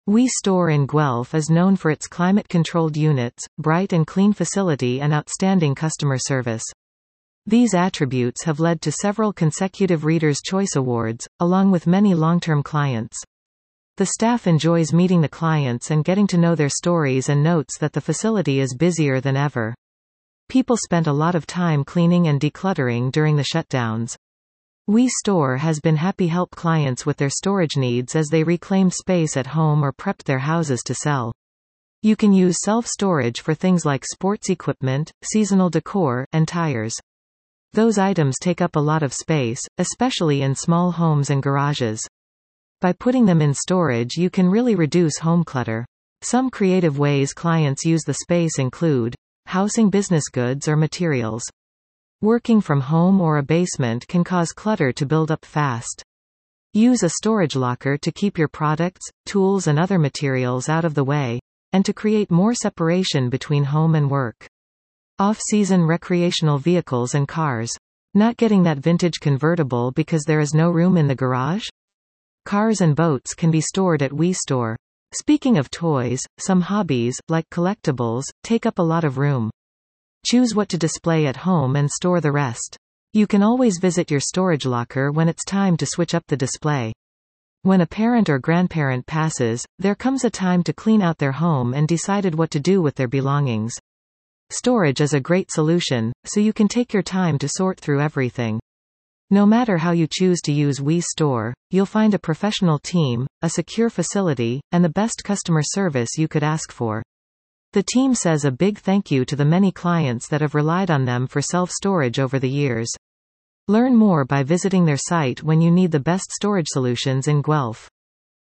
We Store in Guelph is known for its climate-controlled units, bright and clean facility and outstanding customer service. These attributes have led to several consecutive Reader's Choice Awards, along with many long-term clients. The staff enjoys meeting the clients and getting to know their stories and notes that the facility is busier than ever. People spent a lot of time cleaning and decluttering during the shutdowns. We Store has been happy help clients with their storage needs as they reclaimed space at home or prepped their houses to sell. You can use self-storage for things like sports equipment, seasonal decor, and tires. Those items take up a lot of space, especially in small homes and garages. By putting them in storage, you can really reduce home clutter. Some creative ways clients use the space include housing business goods or materials. Working from home or a basement can cause clutter to build up fast. Use a storage locker to keep your products, tools and other materials out of the way, and to create more separation between home and work. Off-season recreational vehicles and cars. Not getting that vintage convertible because there is no room in the garage? Cars and boats can be stored at We Store. Speaking of toys, some hobbies, like collectibles, take up a lot of room. Choose what to display at home and store the rest. You can always visit your storage locker when it's time to switch up the display. When a parent or grandparent passes, there comes a time to clean out their home and decide what to do with their belongings. Storage is a great solution, so you can take your time to sort through everything. No matter how you choose to use We Store, you'll find a professional team, a secure facility, and the best customer service you could ask for. The team says a big thank you to the many clients that have relied on them for self-storage over the years. Learn more by visiting their site when you need the best storage solutions in Guelph.